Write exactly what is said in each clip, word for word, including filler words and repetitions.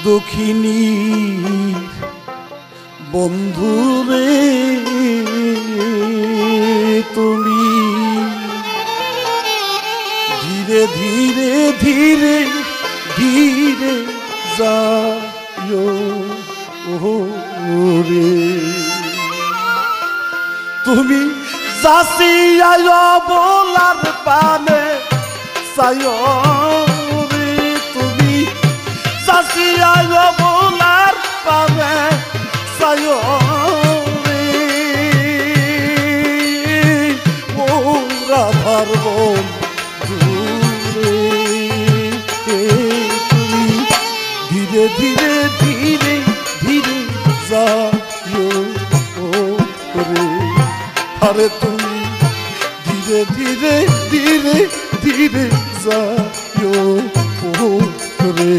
দুঃখিনী বন্ধুরে তুমি ধীরে ধীরে ধীরে ধীরে যাও রে তুমি যাসিয়া বলার পানে সায়ো রে তুমি যাসিয়া বলার পানে সায়ো রে ও রাধার বোন দূরে তুমি ধীরে ধীরে ধীরে ধীরে যাও রে আরে তুমি ধীরে ধীরে ধীরে ধীরে যাও রে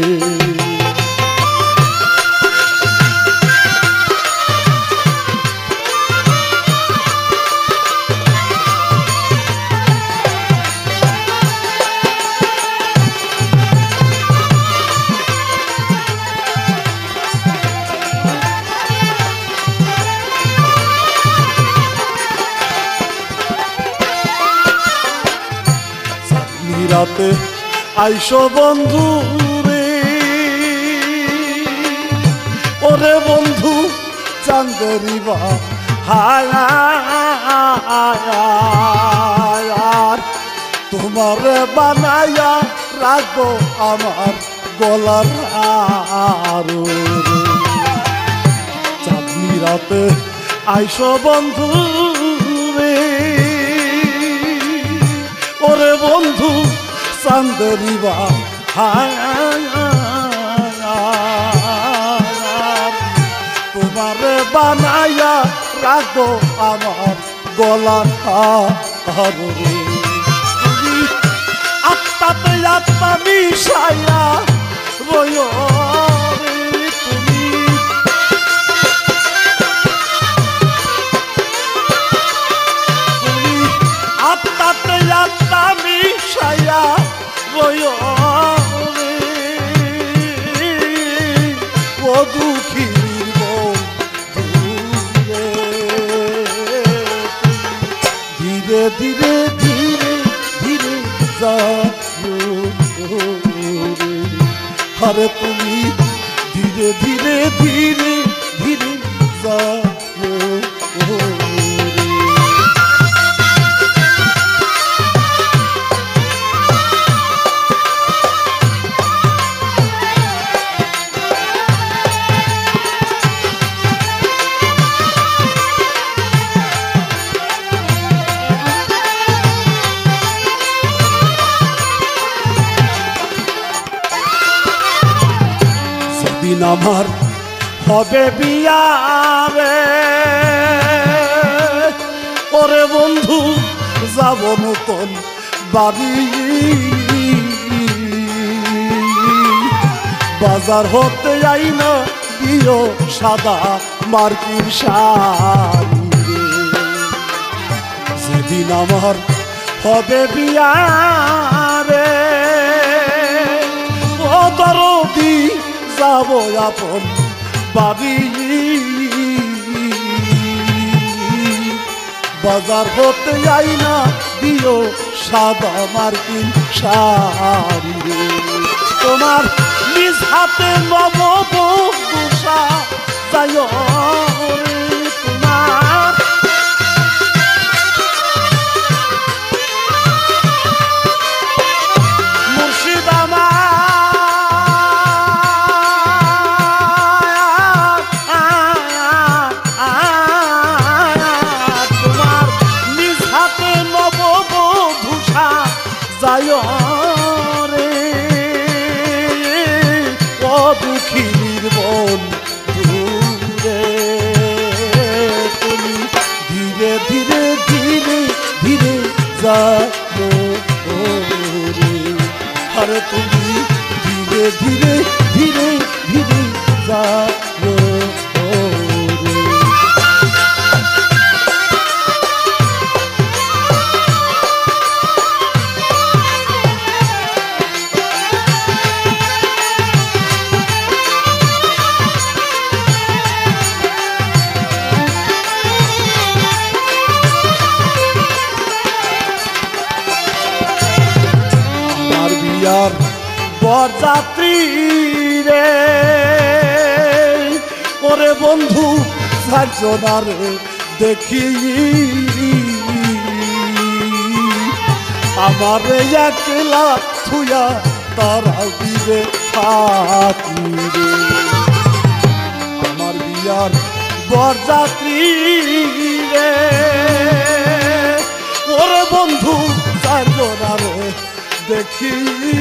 রাতে আইসো বন্ধু রে ওরে বন্ধু চাঁদেরি বা হায় তোমার বানায়া রাখবো আমার গলার আরো চাঁদনি রাতে আইসো বন্ধু রে ওরে বন্ধু চাঁদেরি বা তোমার বানায়া রাখবো আমার গলার হারো তুমি আত্মাতে আত্মা মিশাইয়া রয় তুমি তুমি আত্মাতে আত্মা মিশাইয়া রয় ও দুঃখী ধীরে ধীরে ধীরে ধীরে যাও রে আরে তুমি ধীরে ধীরে ধীরে ধীরে যাও দিন আমার হবে বিয়ারে ওরে বন্ধু যাব নতুন বাড়ি বাজার হতে যাই না দিও সাদা মার্কিন শাড়ি যেদিন আমার হবে বিয়ারে ও দরদি যাব আপন বাড়ি বাজার হতে যাই না দিও সাদা মার্কিন শাড়ি তোমার নিজ হাতে নব বন্ধুষা যাই তোমার মুর্শিদাবাদ রে ও দুঃখীর বোন দূরে তুমি ধীরে ধীরে ধীরে ধীরে যাও রে আরে তুমি ধীরে ধীরে ধীরে ধীরে যাও রে বরযাত্রী রে ওরে বন্ধু চারজনার দেখি আমার একলা থুয়া তারা দিবে থাকি রে আমার বিয়ার বরযাত্রী রে ওরে বন্ধু চারজনার দেখি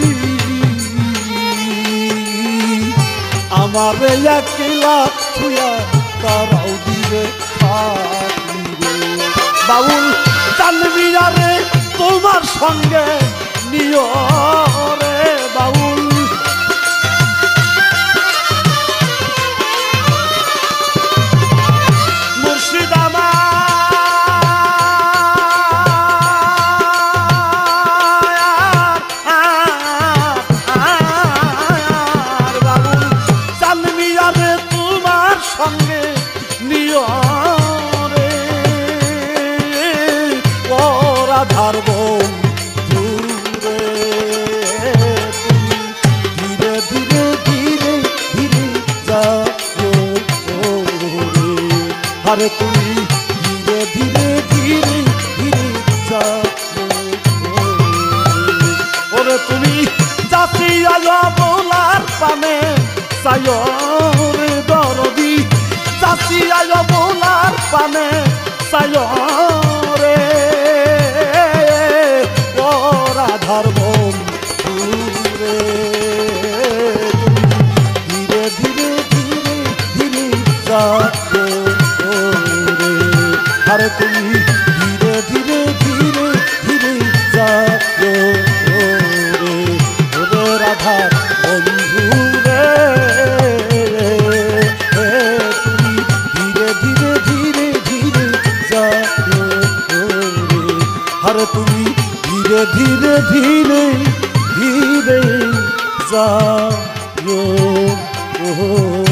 আমার একলা ছুয়া তারাও দিবে থাকি রে বাউল জানবি রে তোমার সঙ্গে নিয় রে বাউল মুর্শিদাবাদ সঙ্গে নিয় রে ওরা ধারব দূরে ধীরে ধীরে ধীরে ধীরে যাও রে আরে তুমি ধীরে ধীরে ধীরে ধীরে যাও ওরে তুমি জাতি আলো বলার পানে চায় রে দরদি চাচি আয় বোলার পানে চায় রে ও রাধার বন্ধুরে ধীরে ধীরে ধীরে ধীরে যাও রে আরে তুমি ধীরে ধীরে ধীরে ধীরে যাও রে ওরে রাধার বন্ধুরে আরে তুমি ধীরে ধীরে ধীরে ধীরে যাও